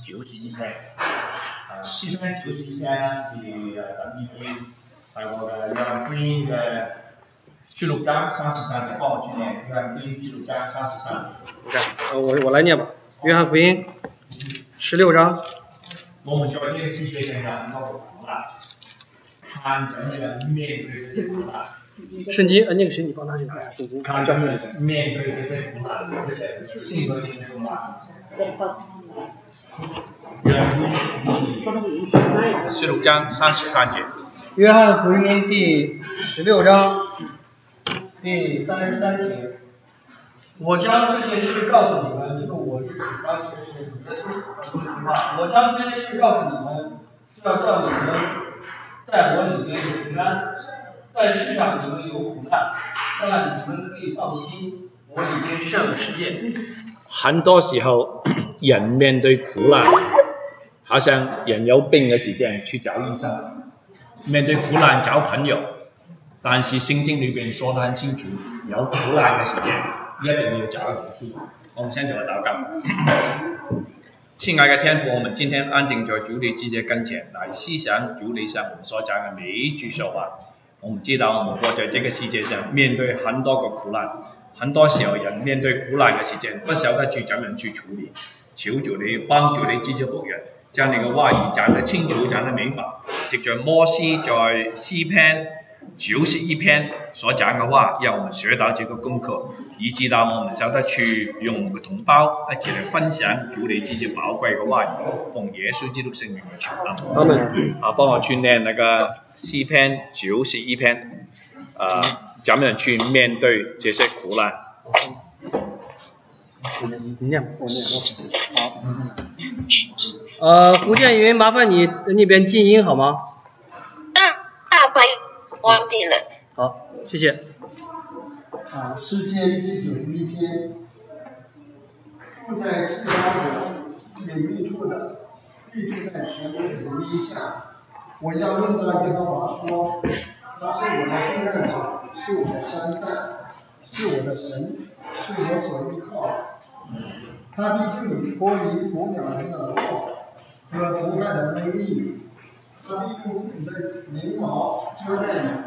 91篇。诗篇91篇呢是等于在我的约翰福音的16章33节，帮我去念约翰福音16章33节。 我来念吧。约翰福音16章。 我们在这个世界上有很多的苦难，看着人面对这些苦难。 圣经，那个谁，你帮他去拿圣经。 看着人面对这些苦难，而且信了这些苦难。16章33节。 约翰福音第16章第33节。我将这些事告诉你们，这个我是指当时是主耶稣说的话。我将这些事告诉你们，是要叫你们在我里面有平安，在世上你们有苦难，但你们可以放心，我已经胜了世界。 很多时候，人面对苦难，好像人有病嘅時間去找醫生，面對苦難找朋友。但是聖經裏邊說得很清楚，有苦難嘅時間一定要找耶穌。我們先做個禱告。親愛的天父，我們今天安靜在主你自己跟前，來思想主你向我們所講嘅每一句說話。我們知道我們活在這個世界上，面對很多個苦難。很多時候人面對苦難嘅時間，不曉得去怎樣去處理。求主你幫助你自己僕人，將你嘅話語講得清楚，講得明白。藉着摩西在詩篇91篇所講嘅話，讓我們學到這個功課，以致到我們曉得去用我們嘅同胞一齊嚟分享主你自己寶貴嘅話語，奉耶穌基督聖名嘅求禱。幫我去念那個詩篇91篇，怎樣去面對這些苦難？ 胡建云，麻煩你那邊靜音好嗎？ 可以，忘記了。 好，謝謝。 詩篇第91篇，住在至高者隱秘處的，必住在全能者的蔭下。我要論到耶和華說，他是我的避難所，是我的山寨，是我的神，是我所依靠的。他必救你脱離捕鳥人的網和毒害的瘟疫，他必用自己的翎毛遮蓋你，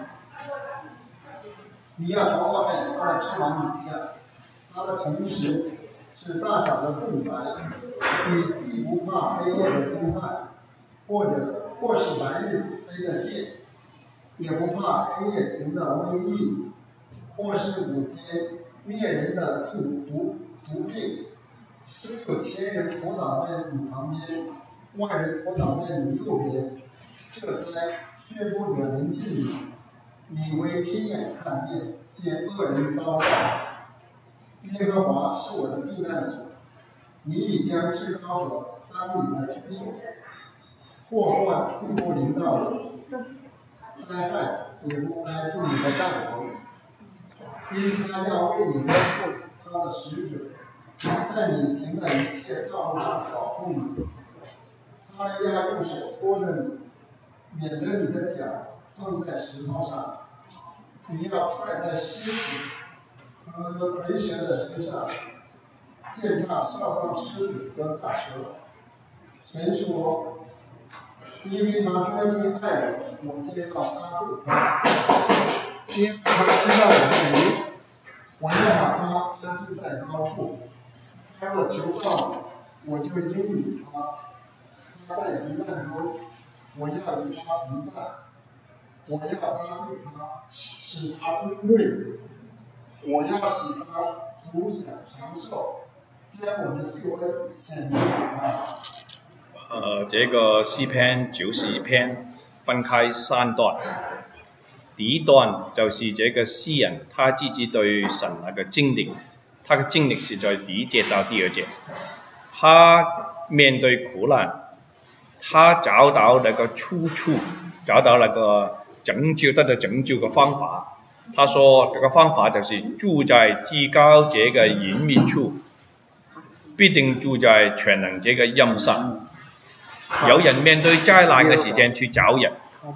你要逃跑在他的翅膀底下。他的诚實是大小的盾牌，你必不怕黑夜的驚駭，或是白日飛的箭，也不怕黑夜行的瘟疫，或是午間滅人的毒病。虽有千人仆倒在你旁邊，萬人仆倒在你右邊，這災卻不得臨近你。你為親眼看見，見惡人遭報。耶和華是我的避難所，你已將至高者當你的居所。禍患必不臨到我，災害也不挨近你的帳篷，因他要為你吩咐他的使者，在你行的一切道路上保護你。他要用手托着你，免得你的腳碰在石頭上。你要踹在獅子和蝰蛇的身上，踐踏少壯獅子和大蛇。神說，因為他專心愛我，我就要搭救他。因為他知道我的名，我要把他安置在高處。他若求告我，我就應允他。他在急難中，我要與他同在。我要搭救他，使他尊貴。我要使他足享長壽，將我的救恩顯明給他。 這個詩篇91篇分開3段。第一段就是這個詩人他自己對神那個經歷，他的經歷是在第一節到第2節。他面對苦難，他找到那個出處，找到那個拯救得到拯救的方法。他說這個方法就是住在至高者嘅隱秘處，必定住在全能者嘅蔭下。有人面對災難嘅時間去找人，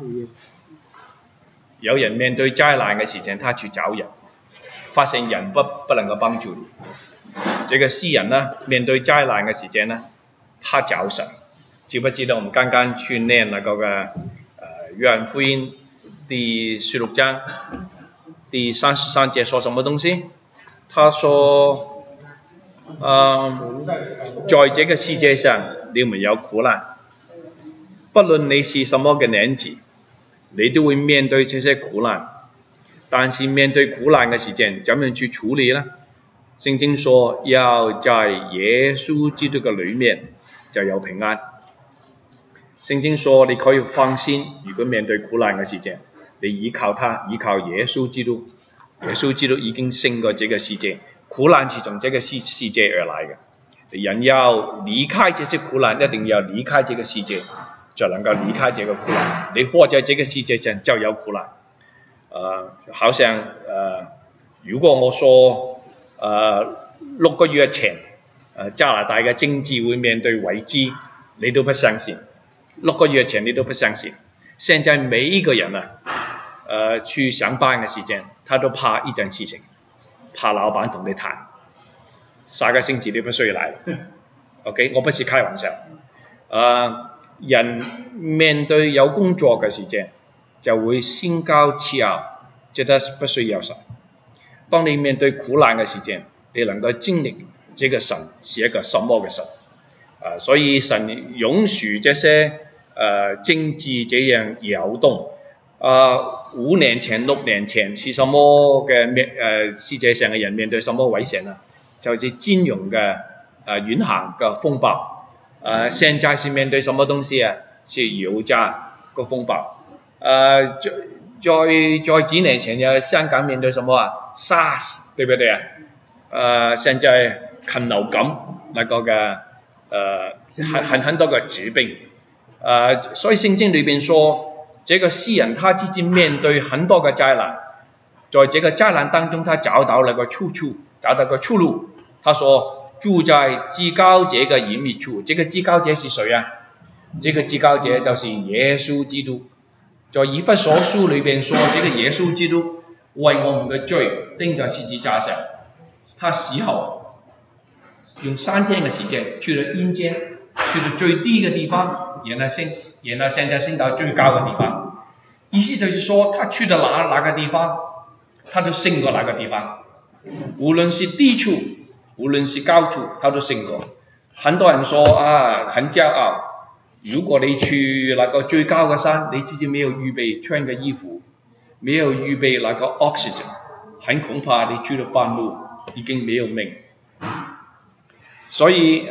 有人面對災難嘅時間他去找人，發現人不能夠幫助你。這個詩人呢，面對災難嘅時間呢， 他找神。記不記得我們剛剛去念那個嘅約翰福音第16章第33節說什麼東西？他說在這個世界上你們有苦難，不論你是什麼嘅年紀，你都會面對這些苦難。但是面對苦難嘅時間，怎樣去處理呢？聖經說要在耶穌基督嘅裏面就有平安。聖經說你可以放心，如果面對苦難嘅時間，你依靠他，依靠耶穌基督。耶穌基督已經勝過這個世界，苦難是從這個世界而來嘅。人要離開這些苦難，一定要離開這個世界，就能夠離開這個苦難。你活在這個世界上就有苦難。好像如果我說6個月前加拿大嘅政治會面對危機，你都不相信。6個月前你都不相信。現在每一個人去上班嘅時間，他都怕一件事情，怕老闆同你談，下個星期你不需要來。OK， 我不是開玩笑。人面對有工作嘅時間，就會心高氣傲，覺得不需要神。當你面對苦難嘅時間，你能夠經歷這個神是一個什麼嘅神。所以神允許這些政治這樣搖動。5年前、6年前是什麼嘅世界上嘅人面對什麼危險呢？就是金融嘅銀行嘅風暴。現在是面對什麼東西啊？是油價個風暴。在幾年前有香港面對什麼啊 ？SARS 對不對啊？現在禽流感那個嘅很多個疾病。所以聖經裏邊說，這個詩人他自己面對很多個災難，在這個災難當中，他找到了個出處，找到個出路。他說住在至高者嘅隱密處。這個至高者是誰啊？這個至高者就是耶穌基督。在以弗所書裏邊說，這個耶穌基督為我們嘅罪釘在十字架上，他死後用3天嘅時間去了陰間，去了最低嘅地方，然後現在升到最高嘅地方。意思就是說，他去到哪個地方，他都勝過那個地方。無論是低處，無論是高處，他都勝過。很多人說很驕傲。如果你去那個最高嘅山，你自己沒有預備穿嘅衣服，沒有預備那個 oxygen， 很恐怕你去到半路已經沒有命。所以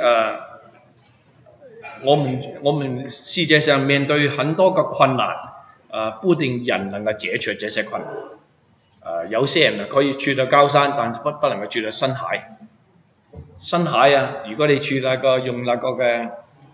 我們世界上面對很多個困難，不一定人能夠解除這些困難。有些人可以去到高山，但不能夠去到深海。深海如果你去那個用那個嘅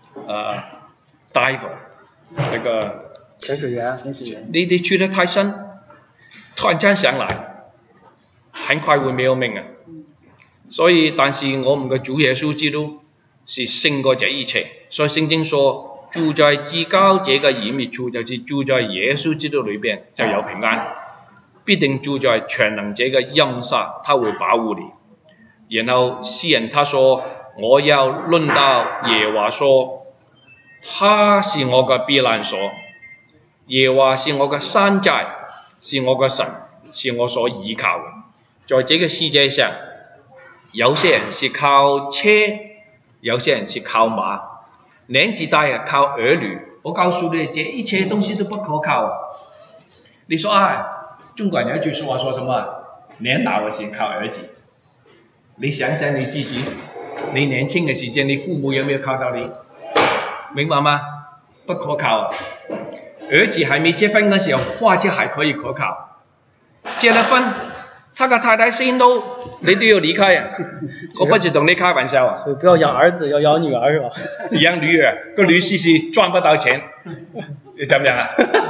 diver 那個潛水員，你去得太深，突然間上來，很快會沒有命啊！所以，但是我們嘅主耶穌基督是勝過這一切。所以聖經說，住在至高者嘅隱密處，就是住在耶穌基督裏邊就有平安。必定住在全能者嘅蔭下，他會保護你。然後詩人他說：我要論到耶和華說。他是我嘅避難所，耶和華是我嘅山寨，是我嘅神，是我所依靠嘅。在這個世界上，有些人是靠車，有些人是靠馬，年紀大靠兒女。我告訴你，這一切東西都不可靠。你說中國人有一句說話說什麼？年老嘅時靠兒子。你想想你自己，你年輕嘅時間，你父母有沒有靠到你？明白嗎？不可靠。兒子還沒結婚的時候，或者還可以可靠。結了婚，他個太太先都，你都要離開。我不是同你開玩笑啊。 不要養兒子，要養女兒是吧？ 養女兒，個女婿是賺不到錢，你怎麼樣啊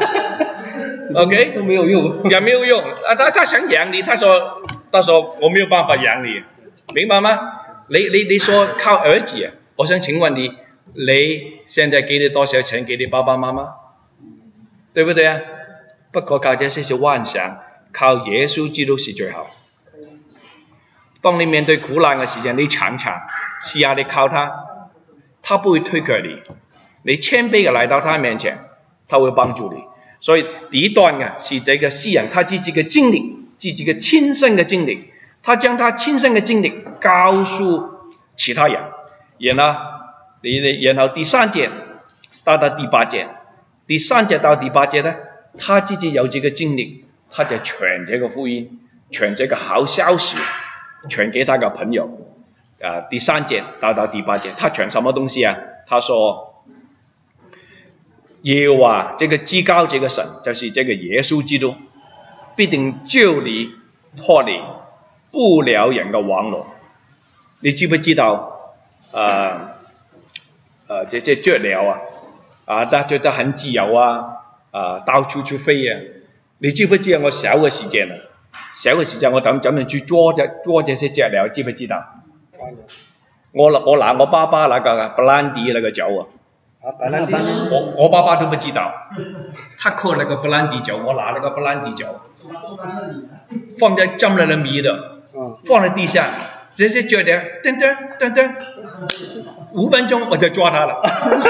？OK， 都沒有用， 也沒有用。他想養你，他說我沒有辦法養你，明白嗎？你說靠兒子，我想請問你。你現在給你多少錢給你爸爸媽媽？對不對啊？不可靠這些是幻想，靠耶穌基督是最好。當你面對苦難嘅時間，你嘗嘗，試下你靠他， 他不会推开你，你谦卑的来到他面前，他会帮助你。所以第一段啊是这个诗人他自己的经历，自己的亲身的经历，他将他亲身的经历告诉其他人。然后第3节到第8节，第3节到第8节呢，他自己有这个经历，他就传这个福音，传这个好消息，传给他的朋友。第3节到第8节，他传什么东西啊？他说，耶和华这个至高这个神，就是这个耶稣基督，必定救你脱离不了人的网络。你知不知道？这些雀鸟它觉得很自由到处去飞啊！你知不知道我小嘅時間我怎樣去捉這些雀鳥？知不知道？我拿我爸爸那個布蘭迪那個酒我爸爸都不知道，他喝那個布蘭迪酒，我拿那個布蘭迪酒，放在浸了的米的，放在地下，這些雀鳥噔噔噔噔，5分鐘我就抓它了。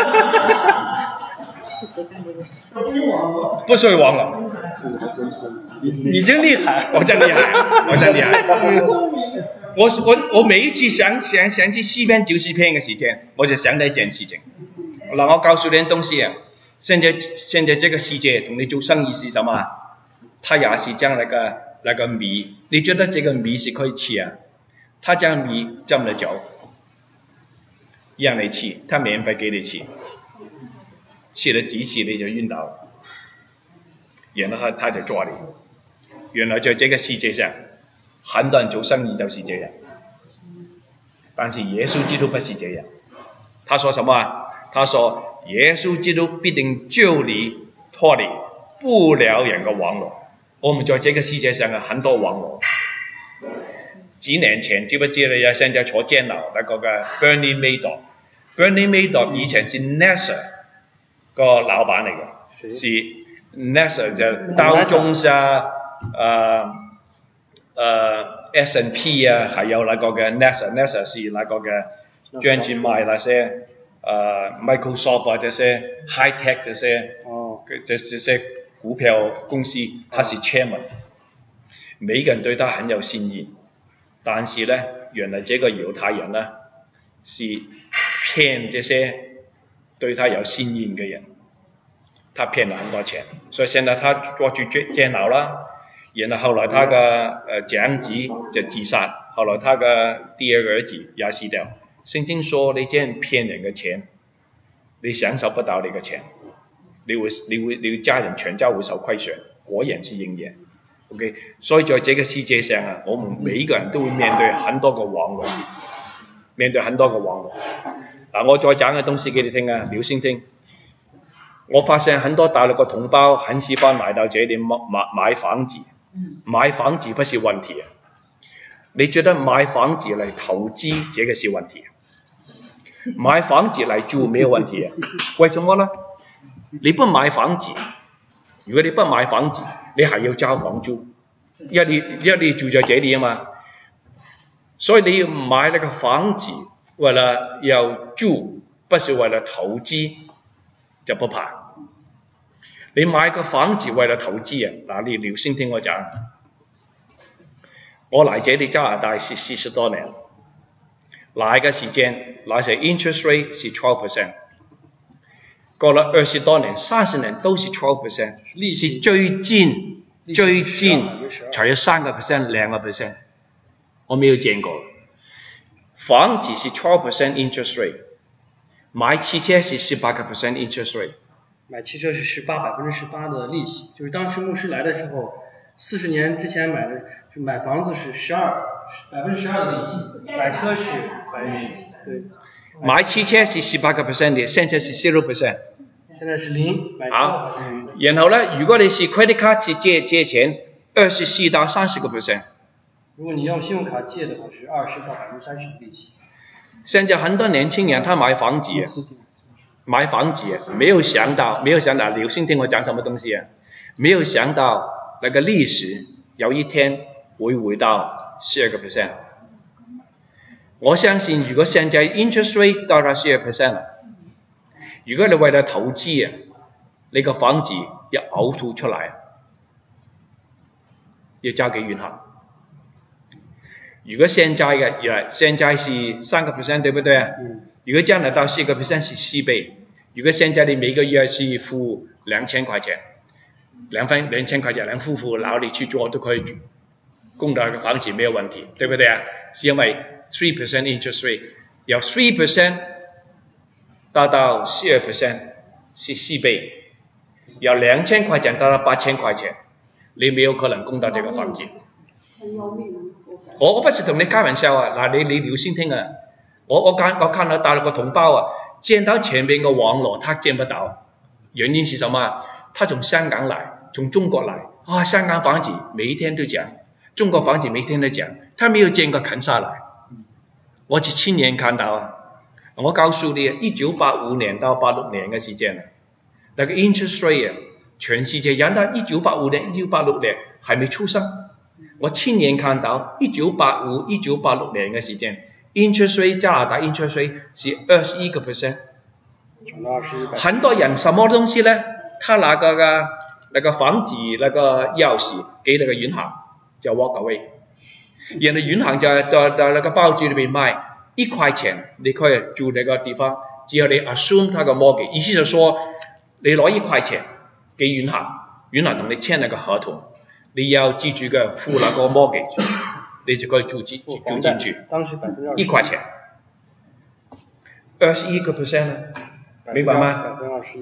不是忘了，你真厲害，我真厲害。我每一次想起詩篇90篇嘅時間，我就想到一件事情。嗱，我告訴你東西啊，現在這個世界同你做生意是什麼？他也是將那個米，你覺得這個米是可以吃啊？他將米浸了酒，讓你吃，他免費給你吃。吃了幾次你就暈倒了，然後他就抓你。原來在這個世界上，很多人做生意就是這樣，但是耶穌基督不是這樣。他說什麼？他說耶穌基督必定救你脫離不了人的網絡。我們在這個世界上有很多網絡。幾年前知不知道有現在坐監牢那個嘅 Bernie Madoff。Bernie Madoff 以前是 NASA 個老闆嚟嘅，是 NASA 就道瓊斯S&P 還有那個嘅 NASA 是那個嘅專門賣那些Microsoft 這些 high tech 這些股票公司，他是 chairman。每個人對他很有信義，但是呢，原來這個猶太人呢是騙這些對他有信義嘅人，他騙了很多錢，所以現在他抓住監牢啦。然後後來他的長子就自殺，後來他的第二個兒子也死掉。聖經說你這樣騙人嘅錢，你享受不到你嘅錢，你家人全家會受虧損，果然是應驗。OK， 所以在這個世界上我們每一個人都會面對很多個網絡，我再講嘅東西給你聽留心聽。我發現很多大陸嘅同胞很喜歡來到這裡買房子，買房子不是問題啊。你覺得買房子嚟投資這個是問題啊？買房子嚟住沒有問題啊？為什麼呢？你不買房子，如果你不買房子，你還要交房租，因為你住在這裡嘛，所以你要買那個房子為了要住，不是為了投資，就不怕。你買個房子為了投資你留心聽我講。我來這裡加拿大是40多年，來嘅時間，那時 interest rate 是 12%， 過了20多年、30年都是 12%， 是最近才有3%、2%， 我沒有見過。房子是 12% interest rate， 買汽車是18% interest rate。 買汽車是18% 的利息，就是當時牧師來的時候，40年之前買的，就買房子是12% 的利息，買車是對。 買汽車是18% 的，現在是0%。 現在是0，買車。 好，然後呢，如果你是 credit card 去借錢，24%到30%。 如果你用信用卡借的話，是20%到30%的利息。 現在很多年輕人他買房子沒有想到，留心聽我講什麼東西沒有想到那個利息有一天會回到12%。 我相信如果现在 interest rate 到达12%了，如果你为了投资啊，你個房子要嘔吐出來，要交給銀行。如果現在嘅，現在是3%，對不對啊？如果將來到4%是4倍。如果現在你每個月是付2000塊錢，2000塊錢兩夫婦然後你去做都可以供到個房子沒有問題，對不對啊？是因為3% interest rate， 由3% 到12%是4倍，由2000塊錢到8000塊錢，你沒有可能供到這個房子。我不是同你開玩笑啊！嗱，你留心聽啊！我看到大陸個同胞啊，見到前面個網絡，他見不到，原因是什麼？他從香港來，從中國來啊，香港房子每一天都講，中國房子每一天都講，他沒有見過啃下來。我是親眼看到啊！我告訴你，1985年到86年嘅時間，那個 interest rate 啊，全世界人到1985年、1986年還沒出生。我親眼看到1985、1986年嘅時間 ，interest rate 加拿大 interest rate 是21%。很多人什麼東西呢？他那個房子那個鑰匙給那個銀行，就 walk away。人哋銀行就那個報紙裏面賣1塊錢，你可以住那個地方，只要你 assume 他個 mortgage， 意思就說你攞1塊錢給銀行，銀行同你簽那個合同。你要記住嘅付那個 mortgage， 你就可以住進去。 當時1 塊錢，21%呢？明白嗎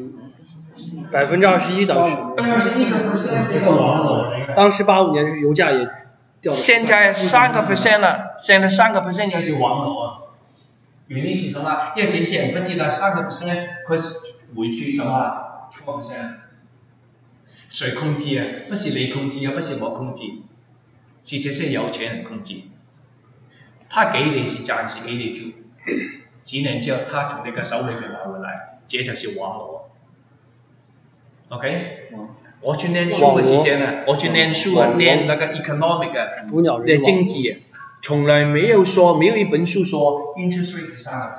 ？21%當時。 21%是一個網絡。 當時85年是油價也掉。 現在3%了，現在3%也是網絡啊。原因是什麼？因為這些人不知道3%佢會去什麼2%。誰控制啊？不是你控制，也不是我控制，是這些有錢人控制。他給你是暫時給你住，幾年之後他從你個手裏面拿回來，這就是網絡。OK？我去念書嘅時間啊，我去念書啊，念那個 economic 啊，念經濟啊，從來沒有一本書說 interest rate 是3%。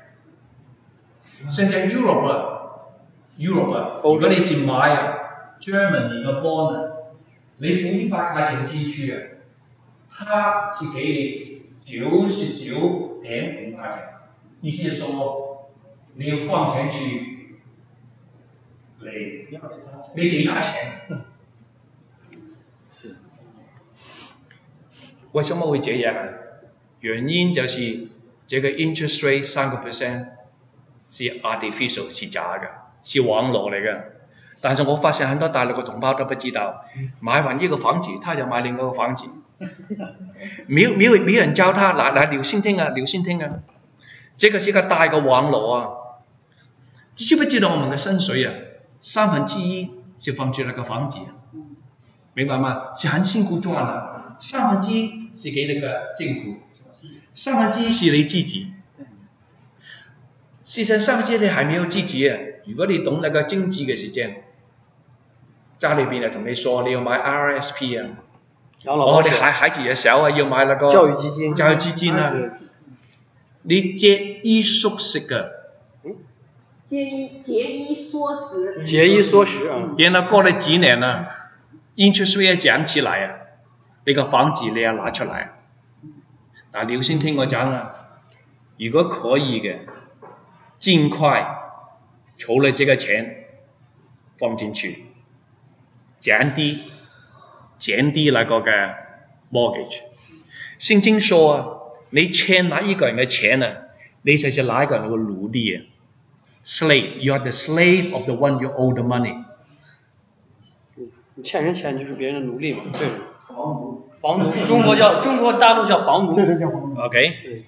現在 Europe 啊，如果你是買啊。Germany 個 bond， 你付100塊錢進去啊，他是給你99.5塊錢，意思是說你要放錢去，你給他錢。是。為什麼會這樣啊？原因就是這個 interest rate 3% 是 artificial， 是假的，是網絡嚟嘅。但是我發現很多大陸嘅同胞都不知道，買完一個房子，他就買另外一個房子，沒有人教他。嗱，留心聽啊，這個是一個大嘅網絡啊！知不知道我們嘅薪水啊，1/3是放住那個房子，明白嗎？是很辛苦賺的，1/3是給那個政府，1/3是你自己。事實上，你還沒有自己啊！如果你懂那個經濟嘅時間。家裏邊啊，同你說你要買 RSP 啊，我哋孩子嘅時候啊，要買那個教育基金啊，你節衣縮食嘅， 節衣縮食啊， 然後過了幾年啊 ，interest rate 漲起來啊，你個房子你要拿出來，嗱，你要先聽我講啊，如果可以嘅，盡快儲了這個錢放進去。減低那個嘅 mortgage。聖經說啊，你欠哪一個人嘅錢啊，你就是哪一個人嘅奴隸啊。Slave, you are the slave of the one you owe the money。 你欠人錢就是別人的奴隸嘛，對。房奴，中國大陸叫房奴。 這是叫房奴。 OK。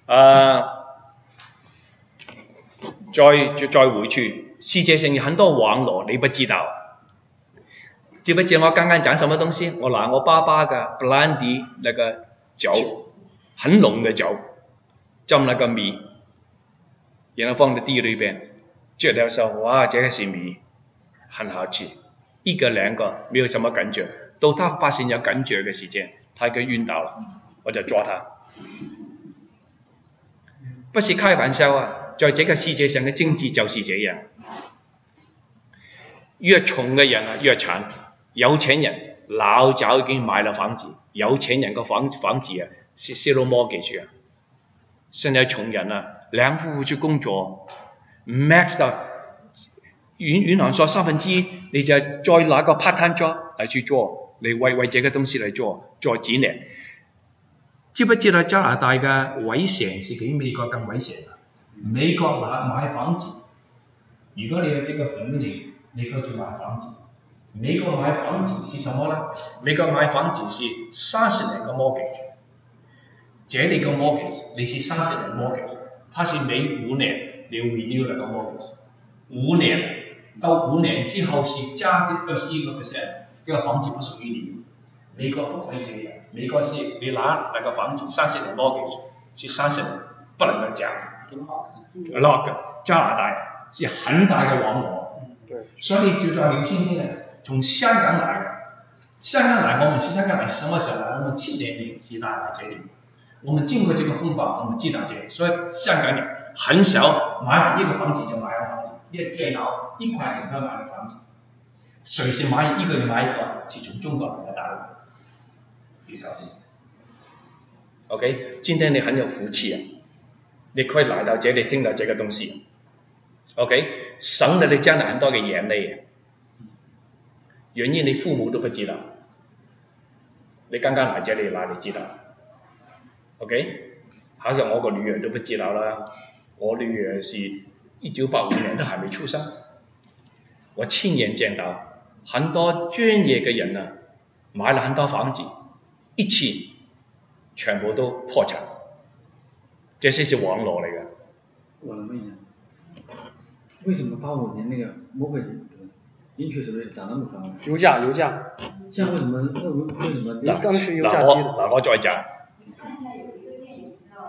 再回去，世界上有很多網絡，你不知道。知不知我剛剛講什麼東西？我拿我爸爸嘅 brandy 那個酒，很濃嘅酒，浸那個米，然後放在地裏邊，嚼的時候，哇，這個是米，很好吃。一個兩個沒有什麼感覺，到他發現有感覺嘅時間，他就暈倒了，我就抓他。 不是开玩笑啊！在这个世界上嘅经济就是这样，越穷嘅人啊越惨，有钱人老早已经买了房子，有钱人个房子啊是 zero mortgage 啊，现在穷人啊两夫妇去工作 ，max 到银行说1/3，你就再拿个 part time job 嚟去做，你为这个东西嚟做几年。知不知道加拿大嘅危险是比美国更危险啊？美國買房子，如果你有這個本領，你可以去買房子。美國買房子是什麼呢？美國買房子是30年嘅 mortgage， 這裏嘅 mortgage 你是30年 mortgage， 它是每5年你要 renew 那個 mortgage，5年到5年之後是加值21%，這個房子不屬於你。美國不可以這樣，美國是你拿那個房子30年 mortgage 是30年，不能夠加。lock 加拿大是很大的網絡，所以就在劉先生呢，從香港來的。香港來，我們是香港來是什麼時候來？我們7年前時代來這裡，我們經過這個風暴，我們知道這個，所以香港人很少買完一個房子就買了房子，一見到1塊錢就買了房子。誰是買一個人買一個？是從中國來的大陸，你小心。OK， 今天你很有福氣啊！你可以來到這裡聽到這個東西 ，OK， 省了你將來很多嘅眼淚，原因你父母都不知道，你剛剛來這裡哪裡知道 ？OK， 好像我個女兒都不知道啦，我女兒是1985年都還沒出生，我親眼見到很多專業嘅人啊，買了很多房子，一次全部都破產。這些是網絡嚟的。 我能問一下，為什麼85年那個mortgage 漲那麼高？ 油價。 這樣為什麼？為什麼？ 當時油價低了。 我再講。 看起來有一個電影叫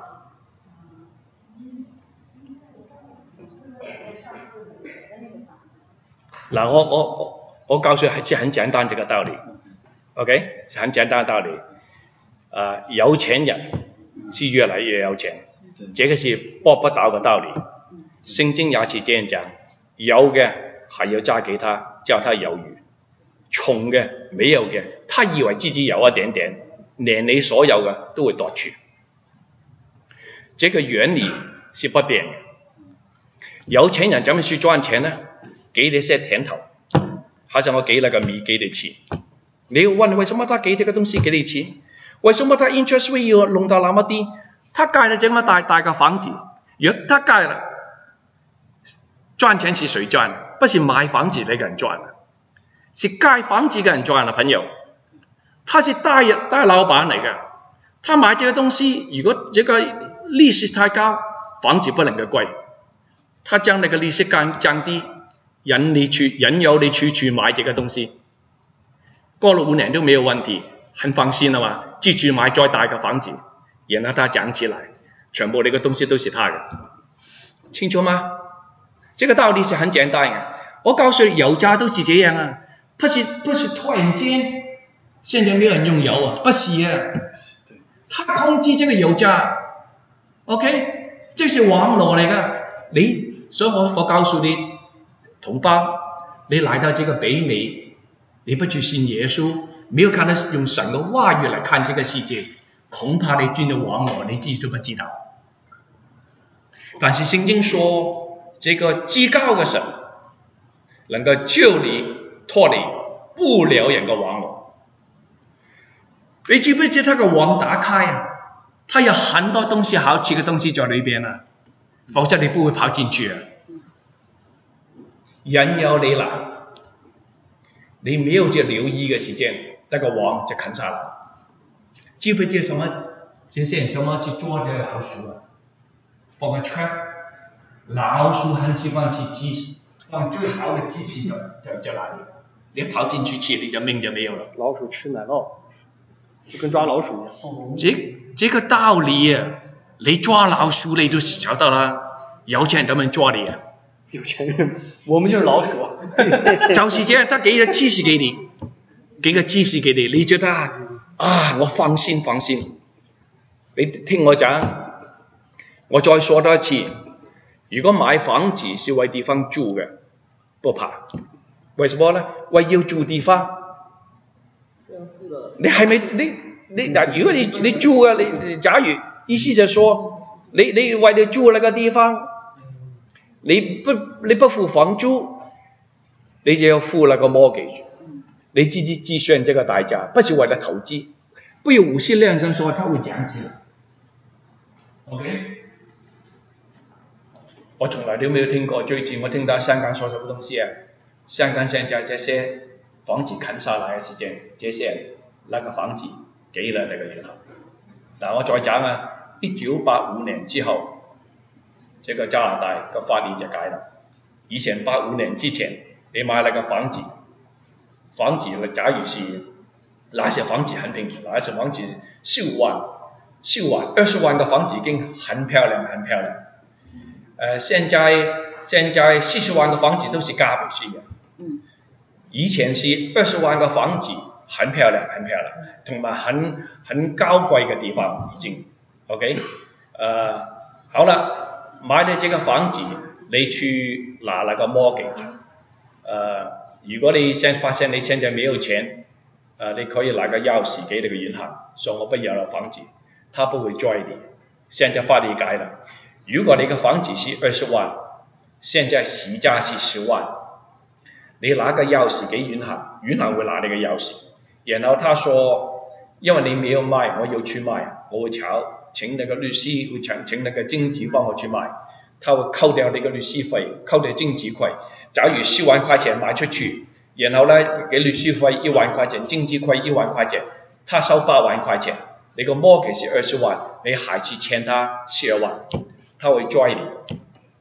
上次美國的那個房子。 我告訴你是很簡單這個道理 ，OK， 是很簡單的道理。有錢人是越來越有錢。這個是搏不到嘅道理，聖經也是這樣講，有嘅還要揸給他，叫他有餘；窮嘅沒有嘅，他以為自己有一點點，連你所有嘅都會奪去。這個原理是不變嘅。有錢人怎麼去賺錢呢？給你些甜頭，好像我給那個米給你吃，你要問為什麼他給這個東西給你吃？為什麼他 interest rate 要弄到那麼低？他蓋了這麼大個房子，如果他蓋了，賺錢是誰賺？不是買房子那個人賺的，是蓋房子的人賺的，朋友。他是大老闆嚟嘅，他買這個東西，如果這個利息太高，房子不能夠貴，他將那個利息降低，引誘你去買這個東西，過了5年都沒有問題，很放心了嘛，繼續買再大個房子。然後它漲起來，全部那個東西都是他的，清楚嗎？這個道理是很簡單的。我告訴你，油價都是這樣啊，不是突然間，現在沒有人用油啊，不是啊，他控制這個油價 ，OK， 這是網絡嚟㗎。所以我告訴你，同胞，你來到這個北美，你不去信耶穌，沒有看到用神的話語來看這個世界。恐怕你進入網絡，你自己都不知道。但是聖經說，這個至高的神能夠救你脫離不了人的網絡。你知不知他個網打開啊？他有很多東西好吃的東西在裏邊啊，否則你不會跑進去啊。引誘你來，你沒有這留意的時間，那個網就砍下來。知不知什麼？這些人怎麼去捉這個老鼠啊？放個 trap， 老鼠很喜歡吃雞屎，放最好的雞屎在哪裡？你跑進去吃，你就命就沒有了。 老鼠吃奶酪，就跟抓老鼠一樣。 這個道理啊，你抓老鼠你都曉得啦，有錢人怎麼抓你啊？ 有錢人，我們就是老鼠。 就是這樣，他給個雞屎給你，給個雞屎給你，你覺得啊，我放心。你聽我講， 我再说多一次，如果买房子是为地方住嘅，不怕。为什么呢？为要住地方。你係咪你如果你住啊，你假如意思就說你為了住那個地方，你不付房租，你就要付那個 mortgage， 你自己計算這個代價，不是為了投資。不有無限量身說它會漲起來 ，OK？ 我從來都沒有聽過，最近我聽到香港說什麼東西啊？香港現在這些房子砍下來的時間，這些那個房子給了那個銀行。但我再講啊，1985年之後，這個加拿大嘅法律就改了。以前85年之前，你買那個房子假如是那些房子很便宜，那些房子10萬、20萬嘅房子已經很漂亮，很漂亮。現在40萬嘅房子都是加倍稅嘅。以前是20萬嘅房子，很漂亮，很漂亮，同埋很高貴嘅地方已經 ，OK？ 好了，買了這個房子，你去拿那個 mortgage， 如果你發現你現在沒有錢，你可以拿個鑰匙給那個銀行，說我不要了房子，他不會追你。現在法律改了，如果你個房子是20萬，現在市價是10萬，你拿個鑰匙給銀行，銀行會拿你個鑰匙，然後他說，因為你沒有賣，我要去賣，我會請那個律師，會請那個經紀幫我去賣，他會扣掉你個律師費，扣掉經紀費。假如10萬塊錢賣出去，然後呢給律師費1萬塊錢，經紀費1萬塊錢，他收8萬塊錢，你個 mortgage 是20萬，你還是欠他12萬，他會追你。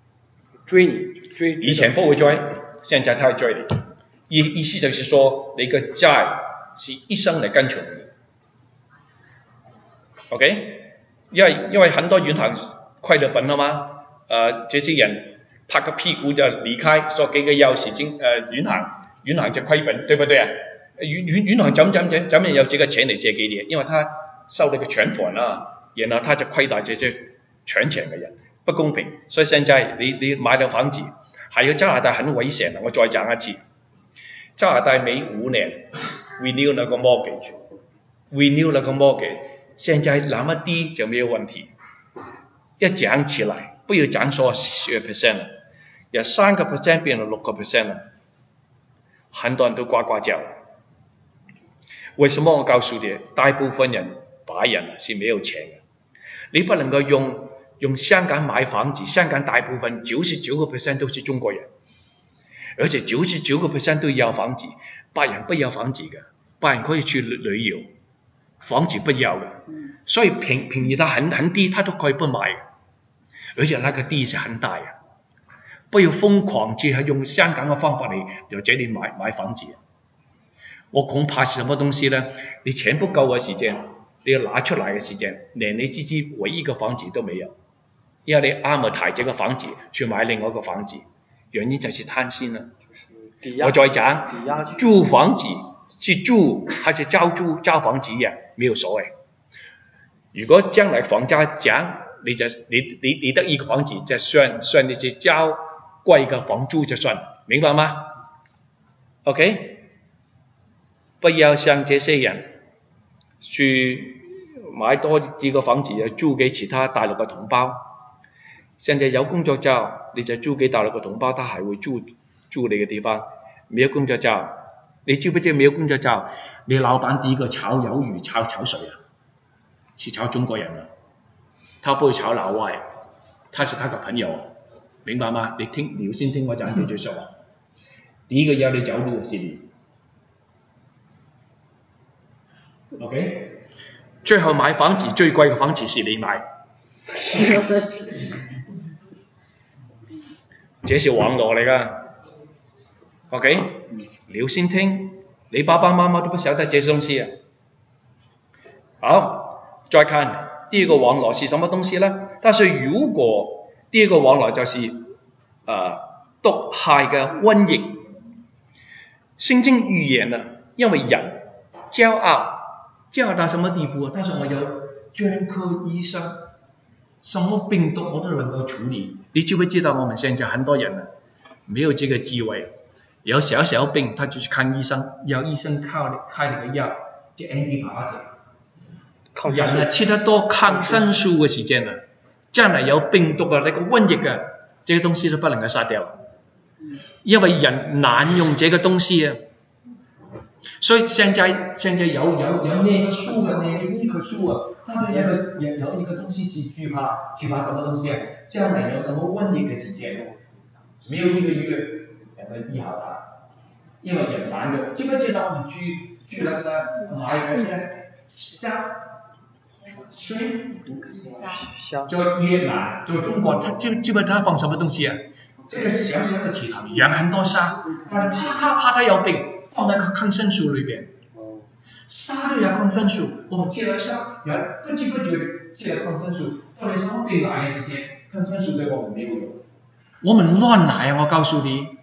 以前不會追，現在他會追你。意思就是說，你個債是一生嚟跟隨你。OK？ 因為很多銀行虧了本了嘛，這些人拍個屁股就離開，說給個鑰匙銀行就虧本，對不對啊？銀行怎麼有這個錢嚟借給你？因為他收你個全款啊，然後他就虧待這些存錢嘅人，不公平。所以現在你買到房子，還有加拿大很危險啊！我再講一次，加拿大每5年 renew 那個 mortgage， 現在那麼低就沒有問題，一漲起來，不要漲說10%了，由3% 變到6% 了，很多人都呱呱叫。為什麼我告訴你，大部分人白人是沒有錢的，你不能夠用香港買房子，香港大部分99% 都是中國人，而且99% 都要房子，白人不要房子的，白人可以去旅遊，房子不要的，所以便宜到很低，他都可以不買的，而且那個地是很大的，不要瘋狂去用香港的方法嚟這裏買房子。我恐怕是什麼東西呢？你錢不夠嘅時間，你要拿出來嘅時間，連你自己唯一個房子都沒有，因為你啱啱抬這個房子去買另外一個房子，原因就是貪心啦。我再講，租房子是住還是交租交房子呀？沒有所謂。如果將來房價漲，你得一個房子就算你是交貴嘅房租就算，明白嗎 ？OK？ 不要像這些人去買多幾個房子，又租給其他大陸嘅同胞。現在有工作做，你就租給大陸嘅同胞，他還會住你嘅地方。沒有工作做，你知不知沒有工作做？你老闆第一個炒魷魚炒誰啊？是炒中國人啊！他不會炒老外，他是他嘅朋友，明白嗎？你要先聽我講這句說話。第一個要你走路嘅是你。OK， 最後買房子最貴嘅房子是你買，這是網絡嚟㗎。OK， 你要先聽，你爸爸媽媽都不曉得這些東西啊。好，再看第二個網絡是什麼東西呢？但是如果第二個網絡就是毒害嘅瘟疫，聖經預言啊，因為人驕傲到什麼地步啊？他說我有專科醫生， 什么病毒我都能够处理。你知不知道我们现在很多人没有这个机会，有小小病他就去看医生，要医生开了个药叫 antibiotic， 人吃得多抗生素嘅時間真係有病毒那個瘟疫這個東西都不能夠殺掉，因為人濫用這個東西所以現在有那個書那個醫學書他們有一個東西是懼怕什麼東西將來有什麼瘟疫嘅時間沒有一個月能夠醫好它，因為人懶嘅。知不知道我們去那個買那些蝦就越南就中國，他基本上放什麼東西這個小小的池塘養很多蝦，怕它有病，放在抗生素裏邊。蝦都有抗生素，我們吃了蝦，不知不覺吃了抗生素，到底什麼病來的時間，抗生素對我們沒有用。我們亂來我告訴你，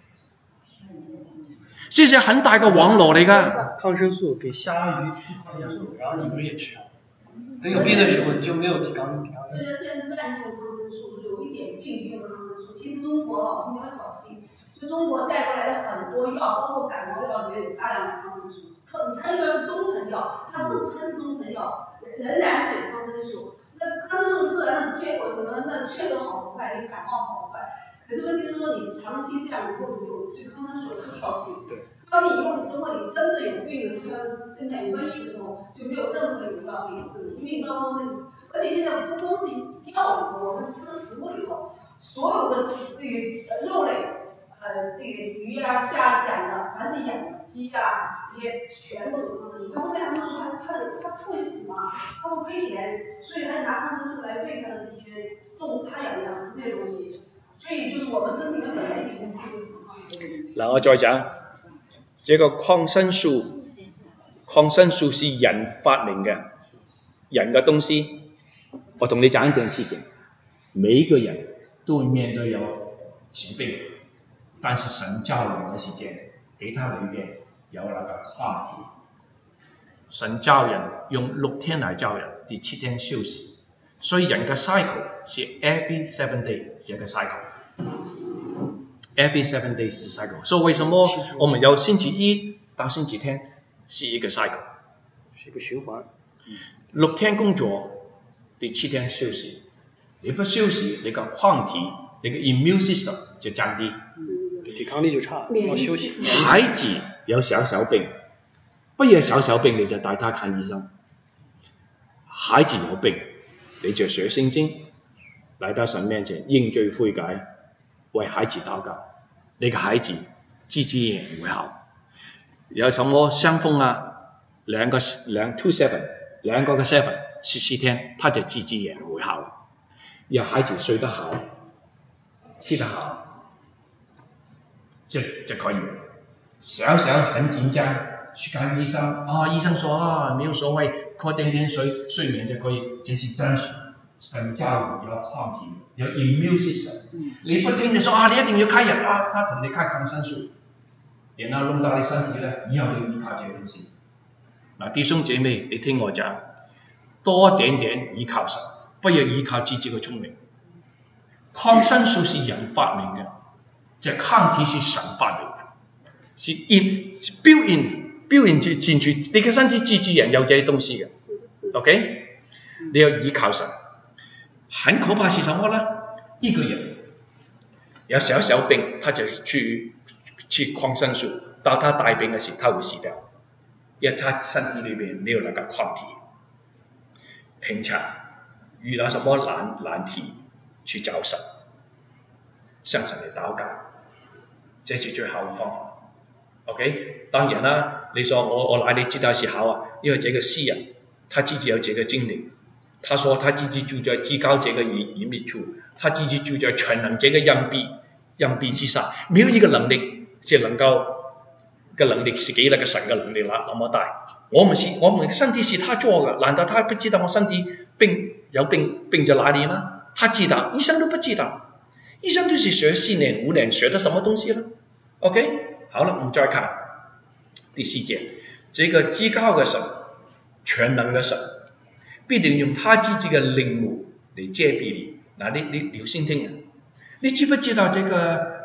這是很大個網絡嚟㗎。 抗生素給蝦魚吃抗生素，然後你們也吃。等有病的時候你就沒有提抗生素。 我覺得現在是濫用抗生素，有一點病就用抗生素。其實中國我們要小心，就中國帶過來的很多藥，包括感冒藥裡面有大量的抗生素。它就算是中成藥，它自稱是中成藥，仍然是有抗生素。那抗生素吃完了結果什麼？那確實好得快，你感冒好得快。可是問題是說你長期這樣以後，你有對抗生素有抗性。抗性以後，你真的有病的時候，像現在有瘟疫的時候，就沒有任何一種藥可以治，因為你到時候而且現在不光是藥物，我們吃的食物裡頭，所有的這個肉類，這個魚啊、蝦養的，凡是養的雞啊這些，全都有抗生素。它會被抗生素，它會死嘛，它會虧錢，所以它拿抗生素來對它的這些動物，它養殖這些東西，所以就是我們身體裡面本來就有這些。 嗱，我再講，這個抗生素是人發明嘅，人嘅東西。我同你講一件事情，每一個人都會面對有疾病，但是神教人嘅時間，給他裏面有那個抗體。神教人用6天來教人，第7天休息，所以人嘅 cycle 是 every 7 day 是一個 cycle。Every 7 days 是 cycle， 所以為什麼我們有星期一到星期天是一個 cycle， 是一個循環。 6天工作，第7天休息。你不休息，你個抗體，你個 immune system 就降低， 抵抗力就差，要休息。 孩子有小小病，不要小小病你就帶他看醫生。孩子有病，你就學聖經，來到神面前認罪悔改，為孩子禱告，你個孩子自自然會好。有什麼傷風兩個嘅 7，14天，他就自然會好。讓孩子睡得好，吃得好，就可以。小很緊張，去看醫生，醫生說沒有所謂，喝點睡眠就可以，這是真實。神教有抗體，有 immune system。你不聽就說你一定要開藥，他同你開抗生素，然後弄到你身體咧，以後你要依靠這些東西。嗱，弟兄姐妹，你聽我講，多點點依靠神，不要依靠自己嘅聰明。抗生素是人發明嘅，這抗體是神發明嘅，是 built in 進去，你嘅身體自然有這些東西嘅。OK， 你要依靠神。很可怕是什麼呢？一個人有小病，他就去吃抗生素，到他大病嘅時，他會死掉，因為他身體裏面沒有那個抗體。平常遇到什麼難題，去找神，向神嚟禱告，這是最好的方法。OK， 當然啦，你說我哪裡知道是好啊？因為這個詩人他自己有這個經歷。他說他自己住在至高這個隱秘處，他自己住在全能這個蔭庇之下，沒有一個能力是能夠嘅能力是給那個神嘅能力那麼大。我們的身體是他做的，難道他不知道我身體有病在哪裡嗎？他知道，醫生都不知道，醫生都是學4年5年學的什麼東西呢 ？OK， 好了，我們再看第4節，這個至高嘅神，全能嘅神。必定用他自己嘅靈目嚟遮蔽你。嗱，你留心聽啊！你知不知道這個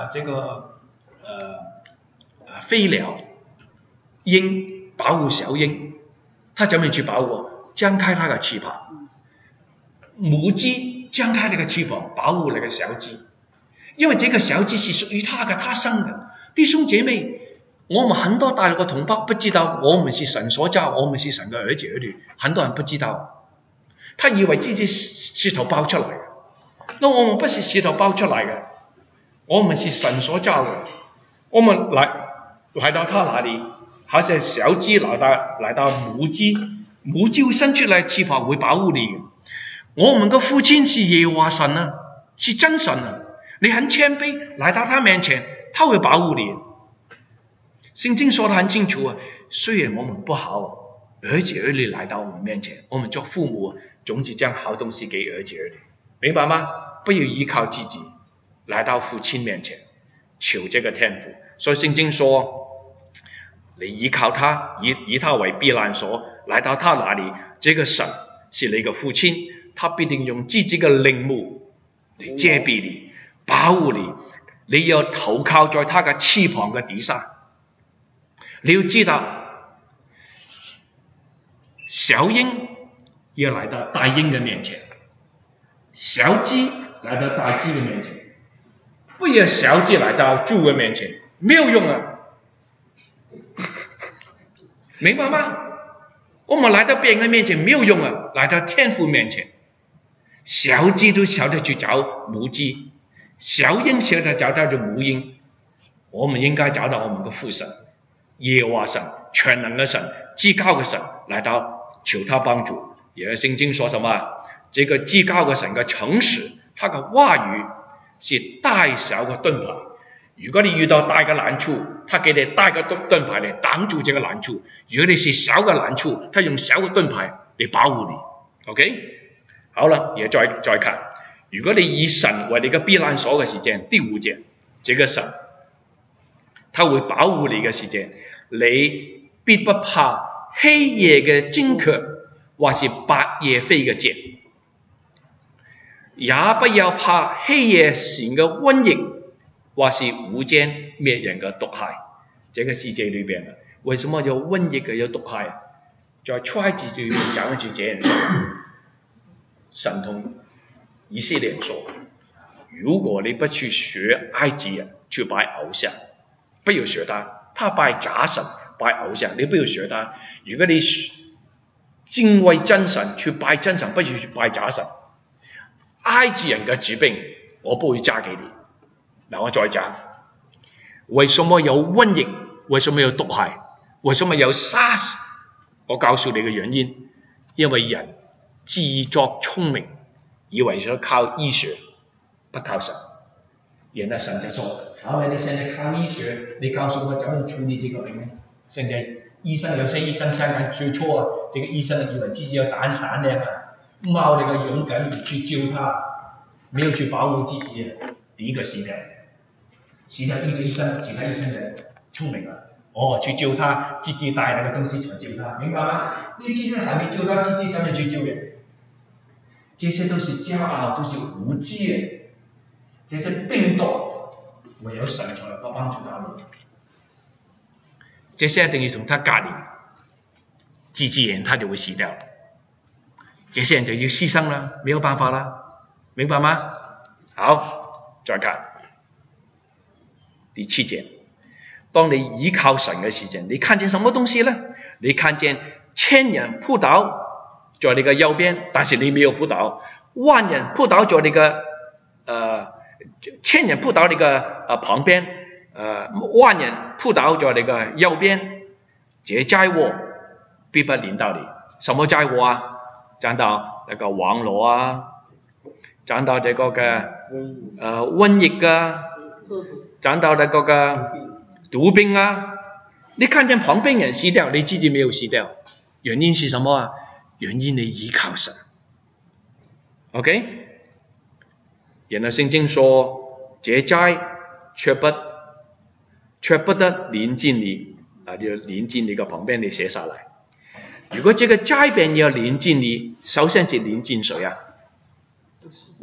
飛鳥鷹保護小鷹，它怎麼去保護？張開它的翅膀。母雞張開那個翅膀保護那個小雞，因為這個小雞是屬於它的，它生的。弟兄姐妹，我們很多大陸的同胞不知道我們是神所造，我們是神的兒子兒女，很多人不知道，他以為自己石頭包出來的。那我們不是石頭包出來的，我們是神所造的。我們來到他那裡，好像小雞來到母雞，母雞會伸出來翅膀會保護你的。我們的父親是耶和華神啊，是真神啊！你很謙卑來到他面前，他會保護你。聖經說得很清楚啊，雖然我們不好，兒子兒女來到我們面前，我們做父母總是將好東西給兒子兒女，明白嗎？不要依靠自己，來到父親面前求這個天父。所以聖經說，你依靠他，以他為避難所，來到他那裡，這個神是你的父親，他必定用自己的翎毛嚟遮蔽你，保護你。你要投靠在他的翅膀的底下。你要知道，小鷹要來到大鷹的面前，小雞來到大雞的面前，不要小雞來到豬的面前，沒有用啊！明白嗎？我們來到別人的面前沒有用啊，來到天父面前，小雞都曉得去找母雞，小鷹曉得找到母鷹，我們應該找到我們的父神。耶和華神，全能的神，至高的神，來到求他幫助。也聖經說什麼？這個至高的神的誠實，他的話語是大小的盾牌。如果你遇到大的難處，他給你大的盾牌嚟擋住這個難處；如果你是小的難處，他用小的盾牌嚟保護你。OK， 好了，也再看，如果你以神為你的避難所的時間，第5節，這個神他會保護你的時間，你必不怕黑夜嘅驚嚇，或是白夜飛嘅箭，也不要怕黑夜時嘅瘟疫，或是午間滅人嘅毒害。這個世界裏邊，為什麼有瘟疫嘅有毒害啊？在出埃及記裏面講一句這樣說，神同以色列人說，如果你不去學埃及人去拜偶像，不要學他拜假神拜偶像，你不要學他。如果你敬畏真神去拜真神，不要去拜假神。埃及人嘅疾病我不會加給你。嗱，我再講，為什麼有瘟疫？為什麼有毒害？為什麼有 SARS？ 我告訴你嘅原因，因為人自作聰明，以為說靠醫學，不靠神。然後神就說，好，你現在靠醫學，你告訴我怎麼處理這個病？現在有些醫生香港最初啊，這個醫生以為自己有膽量啊，冒這個勇敢去救他，沒有去保護自己，第一個死掉。死掉一個醫生，其他醫生人聰明了，去救他，自己帶那個東西去救他，明白嗎？你自己還沒救到自己，怎麼去救人？這些都是驕傲，都是無知嘅。這些病毒唯有神才能夠幫助到你，這些一定要從他隔離，自然他就會死掉。這些人就要犧牲啦，沒有辦法啦，明白嗎？好，再看第7節，當你依靠神嘅時間，你看見什麼東西呢？你看見千人撲倒在你嘅右邊，但是你沒有撲倒；萬人撲倒在你嘅千人撲倒你嘅旁邊，萬人撲倒在你嘅右邊，這災禍必不臨到你。什麼災禍啊？講到那個網絡啊，講到這個嘅瘟疫啊，講到那個嘅毒病啊。你看見旁邊人死掉，你自己沒有死掉，原因是什麼啊？原因你依靠神。OK？然後聖經說，這災卻不得臨近你，就臨近你個旁邊，你寫下來。如果這個災病要臨近你，首先是臨近誰啊？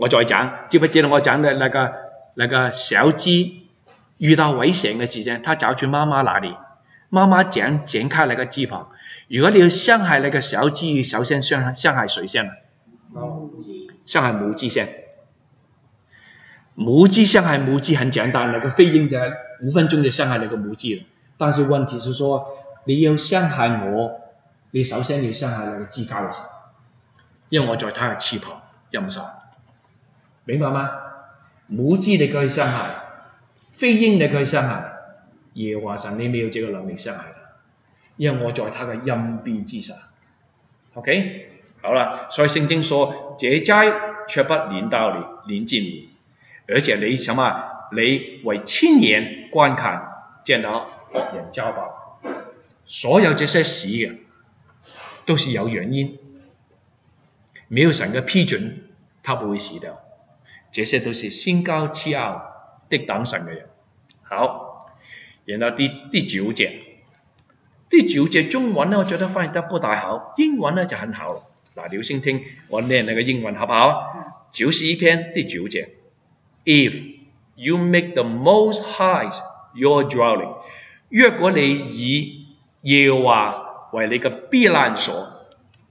我再讲，记不记得我讲的那个小鸡遇到危险的时间，它找去妈妈那里，妈妈剪开那个鸡棚。如果你要伤害那个小鸡，首先伤害谁先啊？伤害母鸡先。母鸡伤害母鸡很简单，那个飞鹰就5分钟就伤害那个母鸡了。但是问题是说，你要伤害我，你首先要伤害那个鸡羔嘅時候，因為我在它嘅翅膀陰殺，明白嗎？母雞你可以傷害，飛鷹你可以傷害，耶和華神你沒有這個能力傷害它，因為我在它嘅蔭庇之下。OK， 好了，所以聖經說，這災卻不臨到你，臨近你，而且你什麼？你為親眼觀看，見到惡人遭報。所有這些死嘅都是有原因，沒有神嘅批准，他不會死掉。這些都是心高氣傲的等神嘅人。好，然後第9節，第9節中文呢，我覺得翻譯得不大好，英文呢就很好。嗱，你要先聽我念那個英文好不好？91篇第9節 ，If you make the Most High your dwelling， 若果你以耶和華為你嘅避難所，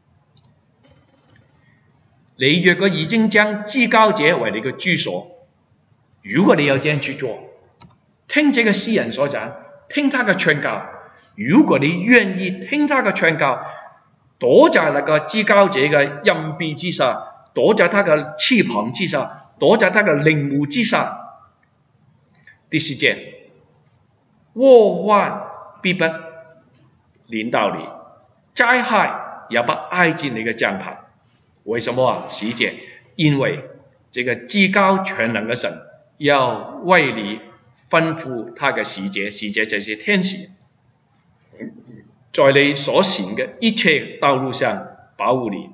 你若果已經將至高者為你嘅居所，如果你有這樣去做，聽這個詩人所講，聽他嘅勸告，如果你願意聽他嘅勸告，躲在那個至高者嘅蔭庇之下，躲在他嘅翅膀之下，躲在他嘅翎毛之下，第10節，禍患必不臨到你，災害也不挨近你嘅帳棚。為什麼啊？10節，因為這個至高全能嘅神要為你吩咐他嘅使者，使者就是天使，在你所行嘅一切道路上保護你。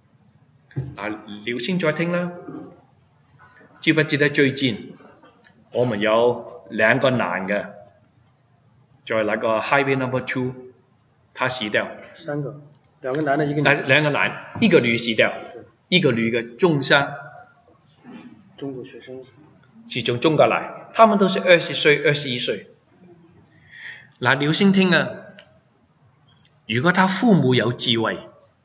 廖先再聽啦，知不知得最近我們有2個男嘅，在那個 Highway No. 2，他死掉。 3個，2個男的，一個女的。 2個男，一個女死掉，一個女嘅重傷。 中國學生是從中國來，他們都是20歲、21歲。嗱，你要先聽啊！如果他父母有智慧，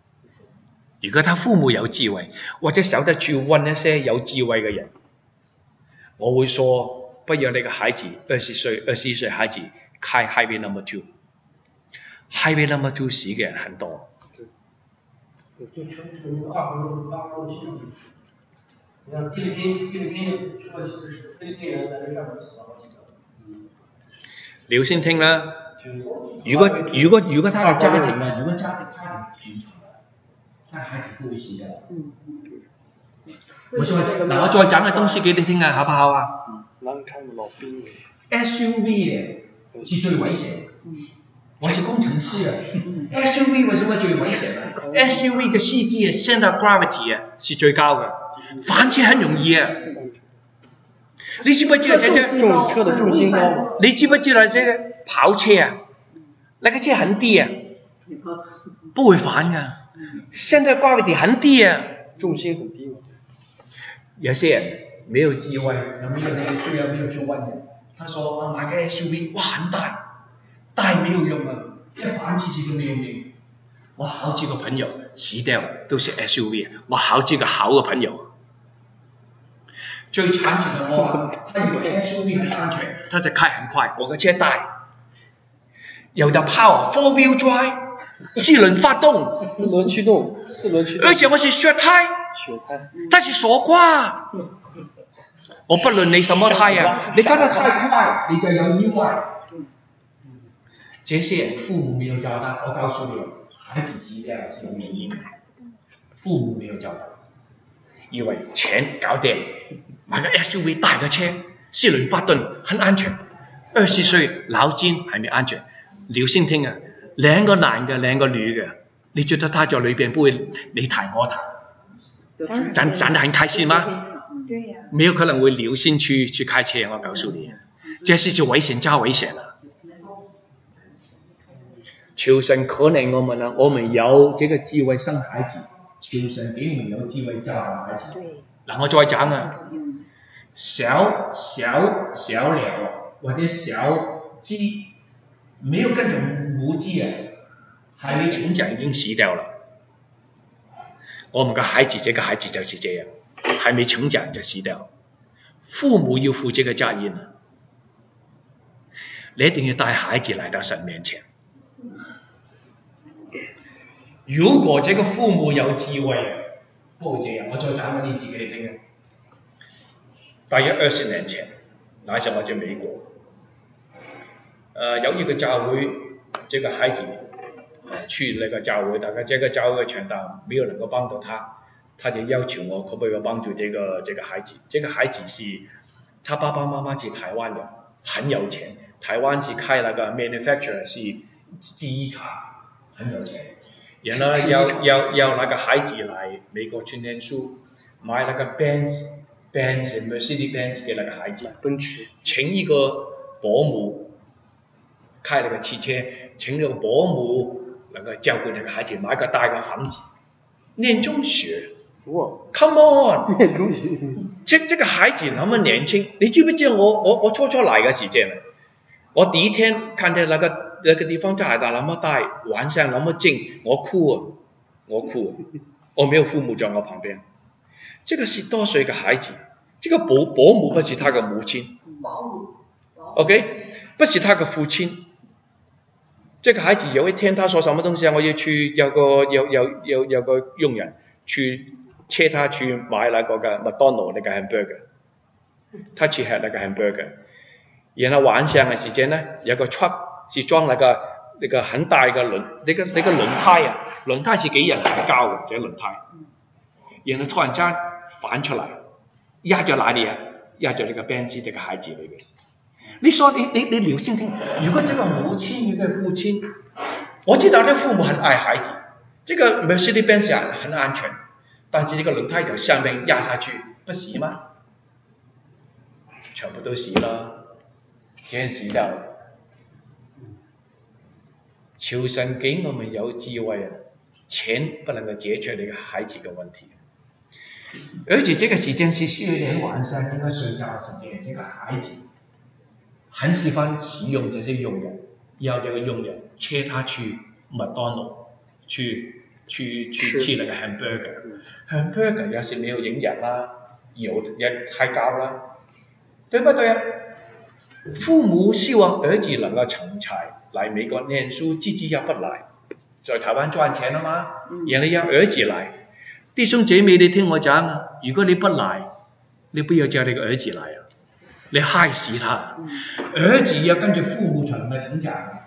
或者守得住揾一些有智慧嘅人，我會說，不要你個孩子20歲、21歲孩子開 Highway No. 2。Highway No. 2死嘅人很多。 就全球2号機場，你看菲律賓出過幾次事，菲律賓人在那上面死了好幾個。 你要先聽啦。如果他嘅家庭啊，如果家庭團場，他孩子不會死嘅。我再講嘅東西俾你聽啊，好不好啊？SUV 嘅是最危險。我是工程師啊。SUV 為什麼最危險啊？SUV 嘅司機啊 ，center gravity 啊是最高嘅，反車很容易啊。你知不知道這車的重心高？ 你知不知道這個跑車啊？那個車很低啊，不會反㗎。center gravity 很低啊， 重心很低嘛。 有些人沒有智慧，沒有那個需要，沒有去問人。他說：我買個 SUV， 哇，很大沒有用啊，一反次次都沒有用。我好幾個朋友死掉都是 SUV， 我好幾個好嘅朋友。最慘其實他以為 SUV 很安全，他就開很快，我嘅車大，有的 power 4 wheel drive， 4輪發動，4輪驅動，而且我是雪胎，它是鎖瓜。我不論你什麼胎啊，你開得太快，你就有意外。這些人父母沒有教導，我告訴你，孩子死掉是有原因的，父母沒有教導，以為錢搞掂，買個 SUV 大嘅車，4輪發動很安全，20歲腦筋還沒安全。你要先聽啊，2個男嘅2個女嘅，你覺得他在裏邊不會你談我談，講得很開心嗎？對呀，沒有可能會聊先去開車，我告訴你，這是危險加危險啊！求神可憐我們啊！我們有這個智慧生孩子，求神給我們有智慧教導孩子， 然後再講啊，小鳥或者小雞，沒有跟着母雞啊，還沒成長已經死掉了。我們嘅孩子，這個孩子就是這樣，還沒成長就死掉。父母要負這個責任啊！你一定要帶孩子來到神面前。如果這個父母有智慧啊，不會這樣。我再講個例子給你聽啊。大約20年前，那時候我在美國，有一個教會，這個孩子去那個教會，大概這個教會的傳道沒有能夠幫到他，他就要求我可不可以幫助這個孩子。這個孩子是他爸爸媽媽是台灣的，很有錢。台灣是開那個 manufacturer 是第一廠，很有錢。然後要那個孩子來美國去念書，買那個 Mercedes-Benz 給那個孩子，請一個保姆開那個汽車，請那個保姆能夠照顧那個孩子，買個大個房子，念中學。Come on， 念中學，這個孩子那麼年輕，你知不知道我初來嘅時間？我第一天看見那個地方加拿大那麼大，晚上那麼靜，我哭啊！我沒有父母在我旁邊。這個10多歲的孩子，這個保姆不是他的母親，保姆 ，OK， 不是他的父親。這個孩子有一天他說什麼東西啊？我要去有個傭人去車他去買那個嘅麥當勞那個 hamburger， 他去吃那個 hamburger。然後晚上嘅時間呢，有個 truck 是裝那個很大嘅那個輪胎啊，輪胎是幾人抬高嘅，這個輪胎。然後突然間反出來，壓咗哪裏啊？壓咗這個 Benz 這個孩子裏面。你說你留心聽，如果這個母親一個父親，我知道這父母很愛孩子，這個 Mercedes-Benz 很安全，但是這個輪胎由上面壓下去，不死嗎？全部都死了。這死掉了。求神給我們有智慧啊！錢不能夠解決那個孩子的問題，而且這個時間是10點晚上應該睡覺的時間，這個孩子很喜歡使用這些傭人，要這個傭人車他去麥當勞，去吃那個 hamburger 要是沒有營養啦，油也太高啦，對不對啊？父母希望兒子能夠成才，來美國念書，自己要不來，在台灣賺錢了嗎？然後要兒子來。弟兄姐妹，你聽我講啊，如果你不來，你不要叫你個兒子來啊，你害死他。兒子要跟着父母才能夠成長。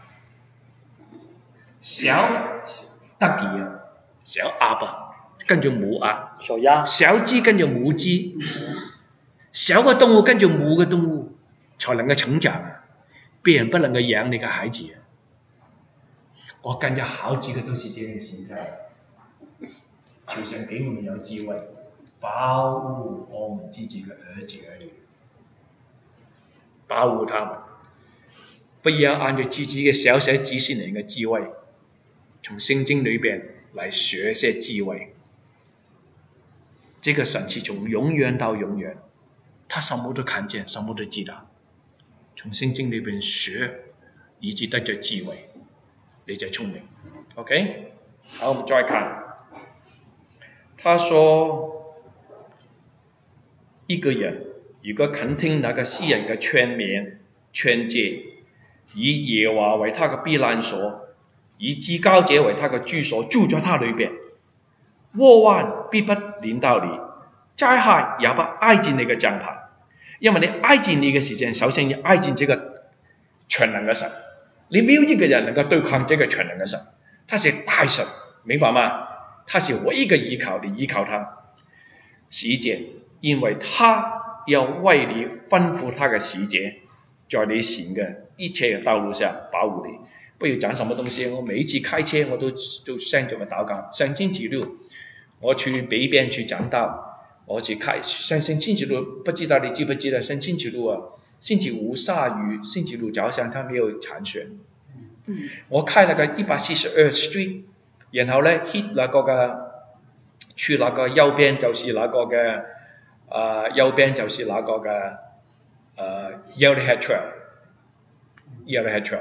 小得意啊，小鴨啊，跟着母鴨；小鴨，小雞跟着母雞；小個動物跟着母個動物。才能夠成長啊！別人不能夠養你個孩子啊！我跟着好幾個都是這樣心態。求神給我們有智慧，保護我們自己的兒子兒女，保護他們，不要按照自己嘅小小幾十年嘅智慧，從聖經裏邊來學些智慧。這個神是從永遠到永遠，他什麼都看見，什麼都知道。從聖經裏邊學，以致得着智慧，你就聰明。OK， 好，我們再看。他說，一個人如果肯聽那個詩人嘅勸勉、勸誡，以耶和華為他嘅避難所，以至高者為他嘅居所，住在他裏邊，禍患必不臨到你，災害也不挨近你嘅帳棚。因為你挨近你嘅時間，首先要挨近這個全能嘅神。你沒有一個人能夠對抗這個全能嘅神，他是大神，明白嗎？他是唯一嘅依靠，你依靠他。使者，因為他要為你吩咐他嘅使者，在你行嘅一切嘅道路上保護你。不要講什麼東西，我每一次開車我都 send 咗個禱告。上星期六我去北邊去講道。我去開上星期六，不知道你記不記得上星期六啊？星期五下雨，星期六早上他沒有鏟雪。我開那個142 Street， 然後呢 hit 那個嘅去那個右邊就是那個嘅右邊就是那個嘅Yellowhead Trail，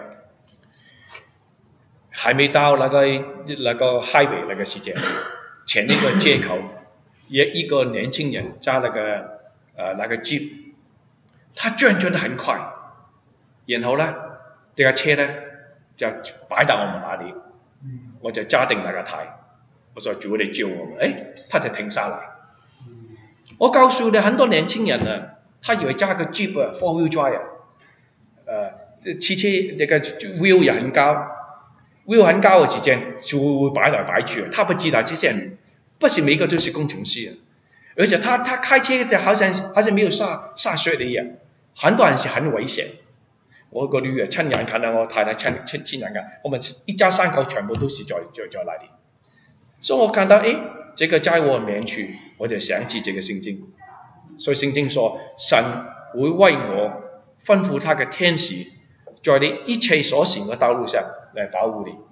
還沒到那個 highway 那個時間，前一個街口，一個年輕人揸那個 jeep， 他轉得很快，然後呢，這架車呢就擺到我們那裡，我就揸定那個軚，我說主你救我們，他就停下來。我告訴你，很多年輕人啊，他以為揸個 jeep 啊 ，four wheel drive 汽車那個 wheel 也很高 ，wheel 很高嘅時間就會擺來擺去，他不知道這些人不是每個都是工程師啊，而且他開車就好像沒有下雪一樣，很多人是很危險。我個女兒親眼看到我太太親眼看，我們一家三口全部都是在那裡，所以我看到這個在我面前，我就想起這個聖經，所以聖經說神會為我吩咐他的天使，在你一切所行的道路上來保護你。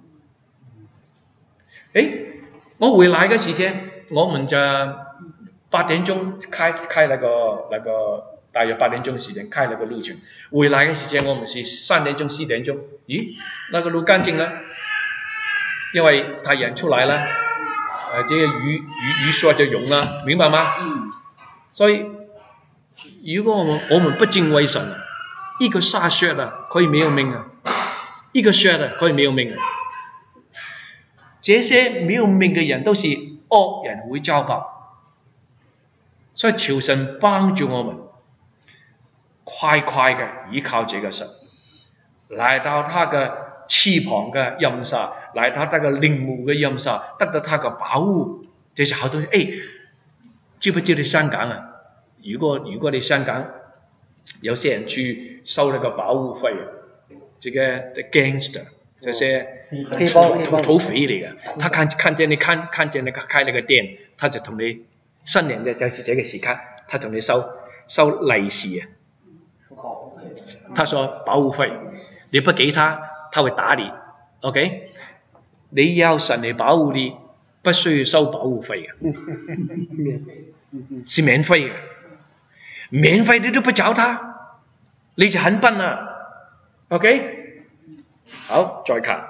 我回來的時間，我們就8點鐘開那個大約8點鐘的時間開那個路程，回來的時間我們是3點鐘4點鐘，咦，那個路乾淨了，因為太陽出來了，這個雨水就溶了，明白嗎？所以如果我們不敬畏神，一個下雪了可以沒有命啊，一個雪了可以沒有命啊。這些沒有命的人都是惡人會遭報，所以求神幫助我們，快的依靠這個神，來到他的翅膀的蔭下，來到他的靈母的蔭下，得到他的保護。這是好多知不知道香港啊？如果你香港有些人去收那個保護費，這個 gangster 這些土匪嚟嘅，他看見你看見那個開那個店，他就同你新年嘅就是這個時間，他同你收利是啊。他說保護費，你不給他會打你。OK， 你要神嚟保護你，不需要收保護費嘅，是免費嘅。免費你都不找他，你就很笨啦。OK。好，再看，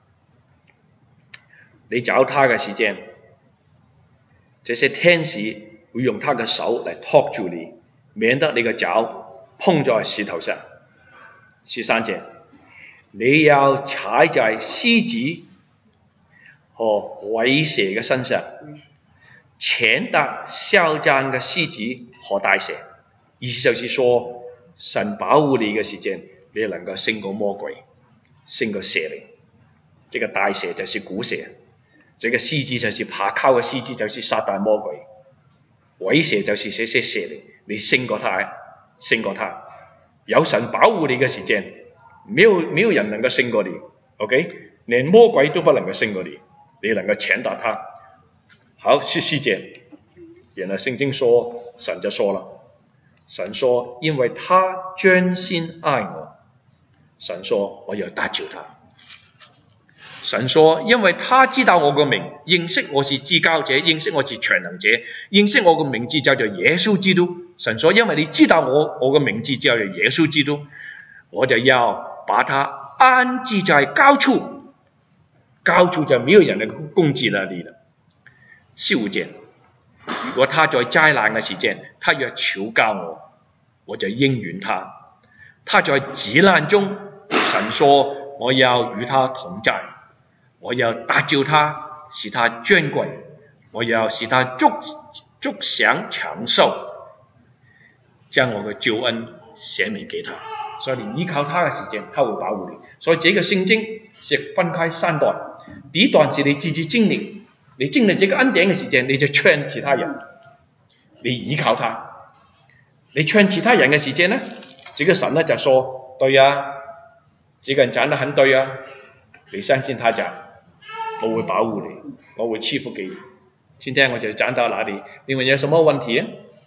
你找他嘅時間，這些天使會用他嘅手嚟托住你，免得你嘅腳碰在石頭上。13節，你要踩在獅子和虺蛇嘅身上，踐踏囂張嘅獅子和大蛇。意思就是說，神保護你嘅時間，你能夠勝過魔鬼。勝過蛇靈，這個大蛇就是古蛇，這個獅子就是爬靠嘅獅子，就是撒旦魔鬼，虺蛇就是這些蛇靈，你勝過他，有神保護你嘅時間，沒有人能夠勝過你 ，OK， 連魔鬼都不能夠勝過你，你能夠踐踏他。好，14節，然後聖經說，神就說了，神說，因為他專心愛我。神說我要搭救他。神說因為他知道我個名，認識我是至高者，認識我是全能者，認識我個名字叫做耶穌基督。神說因為你知道我個名字叫做耶穌基督，我就要把他安置在高處，高處就沒有人能攻擊那裡了。15節，如果他在災難嘅時間，他若求告我就應允他。他在急難中，神說我要與他同在，我要搭救他，使他尊貴，我要使他足享長壽，將我的救恩顯明給他。所以你依靠他的時間，他會保護你。所以這個聖經是分開3段，第一段是你自己經歷，你經歷這個恩典嘅時間，你就勸其他人，你依靠他。你勸其他人嘅時間呢，這個神呢就說，對啊，這個人講得很對啊，你相信他講，我會保護你，我會賜福給你。今天我就講到哪裡，你們有什麼問題啊？